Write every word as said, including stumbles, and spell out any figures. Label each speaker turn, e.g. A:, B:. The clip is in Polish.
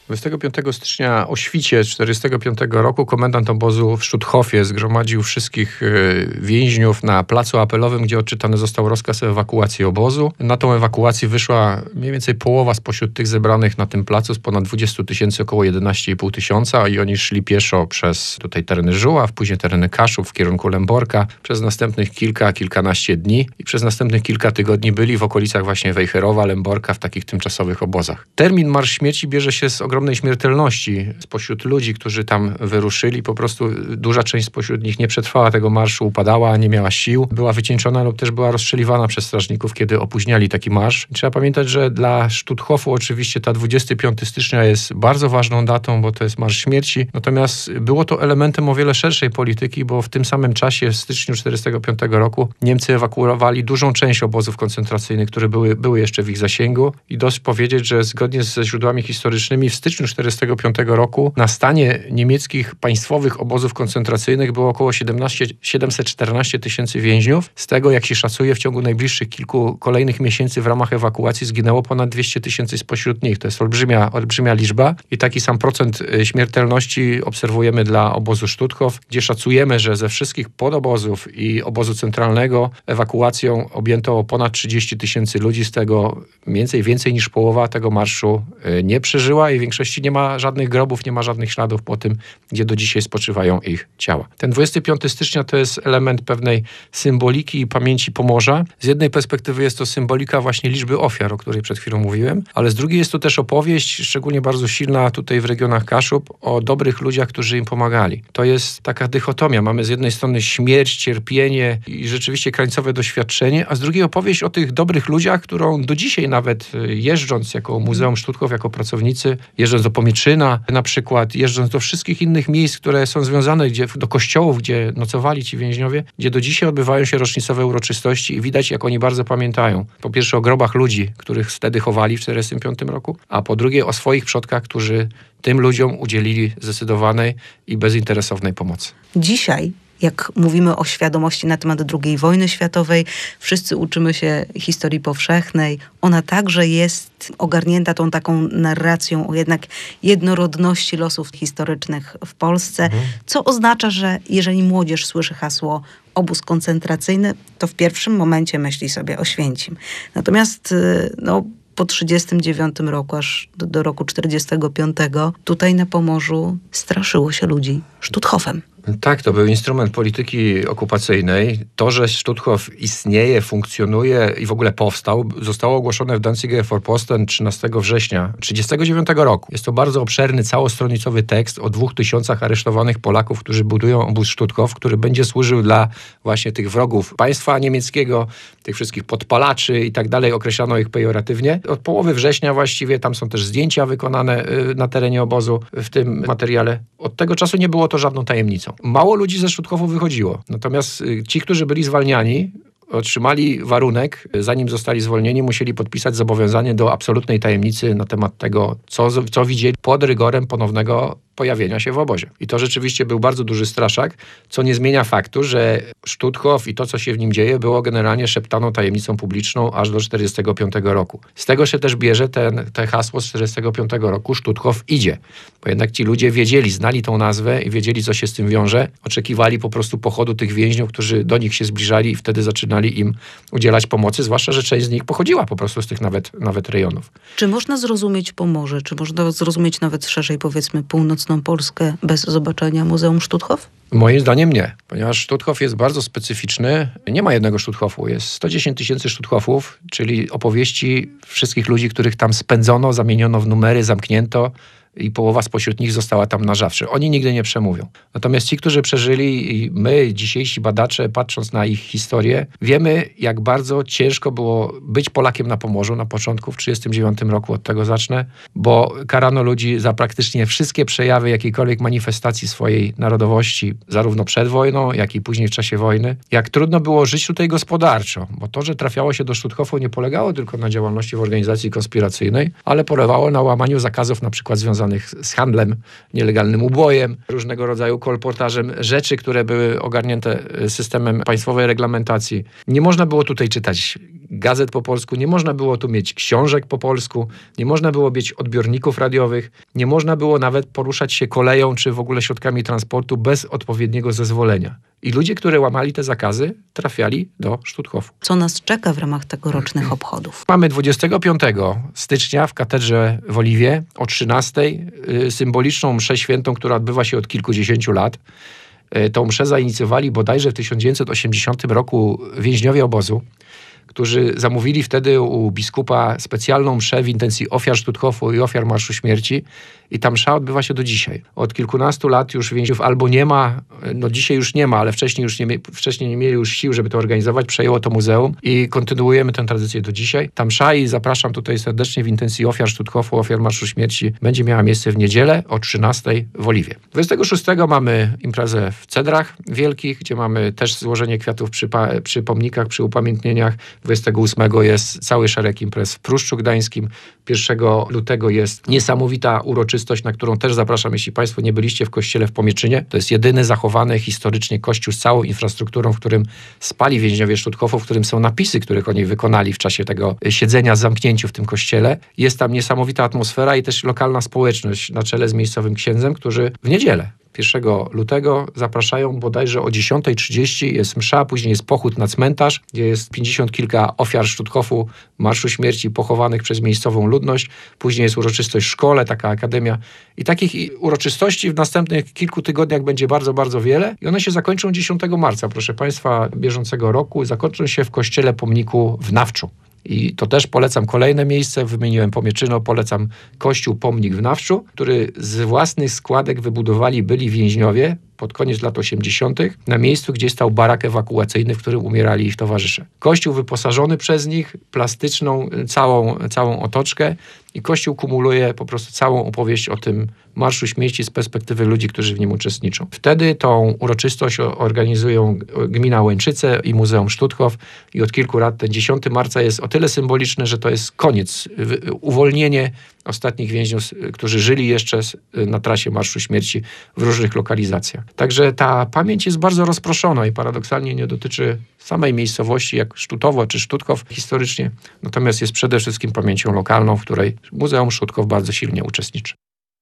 A: dwudziestego piątego stycznia o świcie tysiąc dziewięćset czterdziestego piątego roku komendant obozu w Sztuthofie zgromadził wszystkich więźniów na placu apelowym, gdzie odczytany został rozkaz ewakuacji obozu. Na tą ewakuację wyszła mniej więcej połowa spośród tych zebranych na tym placu z ponad dwudziestu tysięcy, około jedenaście i pół tysiąca i oni szli pieszo przez tutaj tereny Żuław, później tereny Kaszub w kierunku Lęborka przez następnych kilka, kilkanaście dni i przez następnych kilka tygodni byli w okolicach właśnie Wejherowa, Lęborka w takich tymczasowych obozach. Termin Marsz Śmierci bierze się z ogromnej śmiertelności spośród ludzi, którzy tam wyruszyli. Po prostu duża część spośród nich nie przetrwała tego marszu, upadała, nie miała sił, była wycieńczona lub też była rozstrzeliwana przez strażników, kiedy opóźniali taki marsz. Trzeba pamiętać, że dla Sztuthofu oczywiście ta dwudziestego piątego stycznia jest bardzo ważną datą, bo to jest Marsz Śmierci. Natomiast było to elementem o wiele szerszej polityki, bo w tym samym czasie, w styczniu tysiąc dziewięćset czterdziestego piątego roku, Niemcy ewakuowali dużą część obozów koncentracyjnych, które były, były jeszcze w ich zasięgu i dość powiedzieć, że zgodnie ze źródłami historycznymi w styczniu tysiąc dziewięćset czterdziestego piątego roku na stanie niemieckich państwowych obozów koncentracyjnych było około siedemset czternaście tysięcy więźniów. Z tego, jak się szacuje, w ciągu najbliższych kilku kolejnych miesięcy w ramach ewakuacji zginęło ponad dwieście tysięcy spośród nich. To jest olbrzymia, olbrzymia liczba i taki sam procent śmiertelności obserwujemy dla obozu Sztuthof, gdzie szacujemy, że ze wszystkich podobozów i obozu centralnego ewakuacją objęto ponad trzydzieści tysięcy ludzi, z tego mniej więcej więcej niż połowa tego marszu nie przeżyła i w większości nie ma żadnych grobów, nie ma żadnych śladów po tym, gdzie do dzisiaj spoczywają ich ciała. Ten dwudziestego piątego stycznia to jest element pewnej symboliki i pamięci Pomorza. Z jednej perspektywy jest to symbolika właśnie liczby ofiar, o której przed chwilą mówiłem, ale z drugiej jest to też opowieść, szczególnie bardzo silna tutaj w regionach Kaszub, o dobrych ludziach, którzy im pomagali. To jest taka dychotomia. Mamy z jednej strony śmierć, cierpienie i rzeczywiście krańcowe doświadczenie, a z drugiej opowieść o tych dobrych ludziach, którą do dzisiaj nawet jeżdżąc jako Muzeum Sztuthof, jako pracownicy, jeżdżąc do Pomieczyna na przykład, jeżdżąc do wszystkich innych miejsc, które są związane, gdzie, do kościołów, gdzie nocowali ci więźniowie, gdzie do dzisiaj odbywają się rocznicowe uroczystości i widać, jak oni bardzo pamiętają. Po pierwsze o grobach ludzi, których wtedy chowali w tysiąc dziewięćset czterdziestym piątym roku, a po drugie o swoich przodkach, którzy tym ludziom udzielili zdecydowanej i bezinteresownej pomocy.
B: Dzisiaj, jak mówimy o świadomości na temat drugiej wojny światowej, wszyscy uczymy się historii powszechnej. Ona także jest ogarnięta tą taką narracją o jednak jednorodności losów historycznych w Polsce, mhm. co oznacza, że jeżeli młodzież słyszy hasło obóz koncentracyjny, to w pierwszym momencie myśli sobie Oświęcim. Natomiast no, po trzydziestym dziewiątym roku, aż do, do roku czterdziestego piątego, tutaj na Pomorzu straszyło się ludzi Sztuthofem.
A: Tak, to był instrument polityki okupacyjnej. To, że Sztuthof istnieje, funkcjonuje i w ogóle powstał, zostało ogłoszone w Danziger Vorposten trzynastego września tysiąc dziewięćset trzydziestego dziewiątego roku. Jest to bardzo obszerny, całostronicowy tekst o dwóch tysiącach aresztowanych Polaków, którzy budują obóz Sztuthof, który będzie służył dla właśnie tych wrogów państwa niemieckiego, tych wszystkich podpalaczy i tak dalej, określano ich pejoratywnie. Od połowy września właściwie, tam są też zdjęcia wykonane na terenie obozu w tym materiale. Od tego czasu nie było to żadną tajemnicą. Mało ludzi ze Sztuthofu wychodziło. Natomiast ci, którzy byli zwalniani, otrzymali warunek, zanim zostali zwolnieni, musieli podpisać zobowiązanie do absolutnej tajemnicy na temat tego, co, co widzieli pod rygorem ponownego pojawienia się w obozie. I to rzeczywiście był bardzo duży straszak, co nie zmienia faktu, że Sztuthof i to, co się w nim dzieje, było generalnie szeptaną tajemnicą publiczną aż do tysiąc dziewięćset czterdziestego piątego roku. Z tego się też bierze ten, te hasło z tysiąc dziewięćset czterdziestego piątego roku, Sztuthof idzie. Bo jednak ci ludzie wiedzieli, znali tą nazwę i wiedzieli, co się z tym wiąże. Oczekiwali po prostu pochodu tych więźniów, którzy do nich się zbliżali i wtedy zaczynali im udzielać pomocy, zwłaszcza, że część z nich pochodziła po prostu z tych nawet, nawet rejonów.
B: Czy można zrozumieć Pomorze, czy można zrozumieć nawet szerzej, powiedzmy, północną Polskę bez zobaczenia Muzeum Sztuthof?
A: Moim zdaniem nie, ponieważ Sztuthof jest bardzo specyficzny. Nie ma jednego Sztuthofu, jest sto dziesięć tysięcy Sztuthofów, czyli opowieści wszystkich ludzi, których tam spędzono, zamieniono w numery, zamknięto i połowa spośród nich została tam na zawsze. Oni nigdy nie przemówią. Natomiast ci, którzy przeżyli i my, dzisiejsi badacze, patrząc na ich historię, wiemy, jak bardzo ciężko było być Polakiem na Pomorzu na początku, w tysiąc dziewięćset trzydziestym dziewiątym roku, od tego zacznę, bo karano ludzi za praktycznie wszystkie przejawy jakiejkolwiek manifestacji swojej narodowości, zarówno przed wojną, jak i później w czasie wojny. Jak trudno było żyć tutaj gospodarczo, bo to, że trafiało się do Sztuthofu, nie polegało tylko na działalności w organizacji konspiracyjnej, ale polegało na łamaniu zakazów na przykład związanych związanych z handlem, nielegalnym ubojem, różnego rodzaju kolportażem, rzeczy, które były ogarnięte systemem państwowej reglamentacji. Nie można było tutaj czytać gazet po polsku, nie można było tu mieć książek po polsku, nie można było mieć odbiorników radiowych, nie można było nawet poruszać się koleją czy w ogóle środkami transportu bez odpowiedniego zezwolenia. I ludzie, którzy łamali te zakazy, trafiali do Stutthofu.
B: Co nas czeka w ramach tegorocznych obchodów?
A: Mamy dwudziestego piątego stycznia w katedrze w Oliwie o trzynastej symboliczną mszę świętą, która odbywa się od kilkudziesięciu lat. Tą mszę zainicjowali bodajże w tysiąc dziewięćset osiemdziesiątym roku więźniowie obozu, którzy zamówili wtedy u biskupa specjalną mszę w intencji ofiar Stutthofu i ofiar Marszu Śmierci. I ta msza odbywa się do dzisiaj. Od kilkunastu lat już więźniów albo nie ma, no dzisiaj już nie ma, ale wcześniej już nie, wcześniej nie mieli już sił, żeby to organizować. Przejęło to muzeum i kontynuujemy tę tradycję do dzisiaj. Ta msza, i zapraszam tutaj serdecznie w intencji ofiar Stutthofu, ofiar Marszu Śmierci, będzie miała miejsce w niedzielę o trzynastej w Oliwie. dwudziestego szóstego mamy imprezę w Cedrach Wielkich, gdzie mamy też złożenie kwiatów przy, przy pomnikach, przy upamiętnieniach. dwudziestego ósmego jest cały szereg imprez w Pruszczu Gdańskim. pierwszego lutego jest niesamowita uroczystość, na którą też zapraszam, jeśli Państwo nie byliście w kościele w Pomieczynie. To jest jedyny zachowany historycznie kościół z całą infrastrukturą, w którym spali więźniowie Stutthofu, w którym są napisy, których oni wykonali w czasie tego siedzenia, zamknięciu w tym kościele. Jest tam niesamowita atmosfera i też lokalna społeczność na czele z miejscowym księdzem, którzy w niedzielę pierwszego lutego zapraszają bodajże o dziesiątej trzydzieści, jest msza, później jest pochód na cmentarz, gdzie jest pięćdziesiąt kilka ofiar Stutthofu, Marszu Śmierci pochowanych przez miejscową ludność. Później jest uroczystość w szkole, taka akademia. I takich uroczystości w następnych kilku tygodniach będzie bardzo, bardzo wiele. I one się zakończą dziesiątego marca, proszę Państwa, bieżącego roku. Zakończą się w kościele pomniku w Nawczu. I to też polecam kolejne miejsce, wymieniłem Pomieczyno, polecam kościół Pomnik w Nawczu, który z własnych składek wybudowali byli więźniowie pod koniec lat osiemdziesiątych na miejscu, gdzie stał barak ewakuacyjny, w którym umierali ich towarzysze. Kościół wyposażony przez nich, plastyczną całą, całą otoczkę, i kościół kumuluje po prostu całą opowieść o tym Marszu Śmierci z perspektywy ludzi, którzy w nim uczestniczą. Wtedy tą uroczystość organizują gmina Łęczyce i Muzeum Stutthof i od kilku lat ten dziesiątego marca jest o tyle symboliczny, że to jest koniec, uwolnienie ostatnich więźniów, którzy żyli jeszcze na trasie Marszu Śmierci w różnych lokalizacjach. Także ta pamięć jest bardzo rozproszona i paradoksalnie nie dotyczy samej miejscowości jak Stutowo czy Stutthof historycznie, natomiast jest przede wszystkim pamięcią lokalną, w której Muzeum Stutthof bardzo silnie uczestniczy.